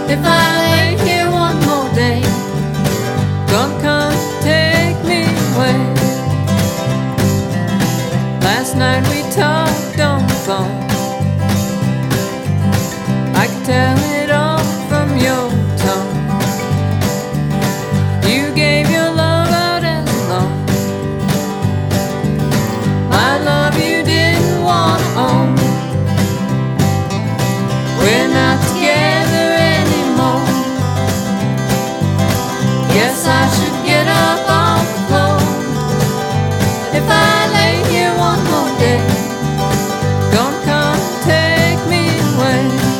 If I lay here one more day, gonna come take me away. Last night we talked on the phone. I could tell it all from your tone. You gave your love out as a loan. My love you didn't want to own. We're not together anymore. Guess I should get up off the floor. If I lay here one more day, gonna come take me away.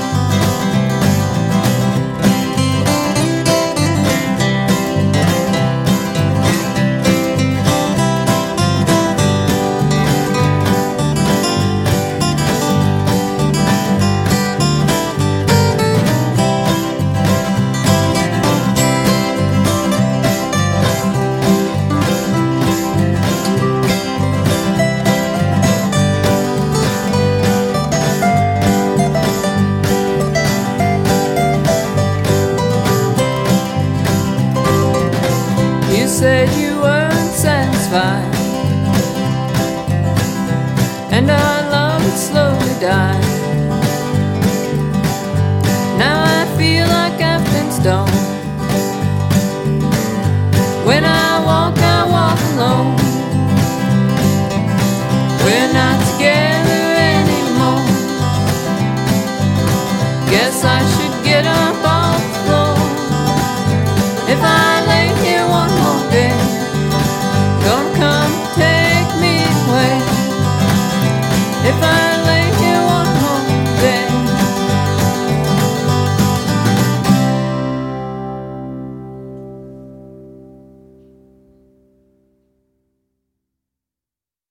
You said you weren't satisfied, and our love would slowly die. Now I feel like I've been stoned.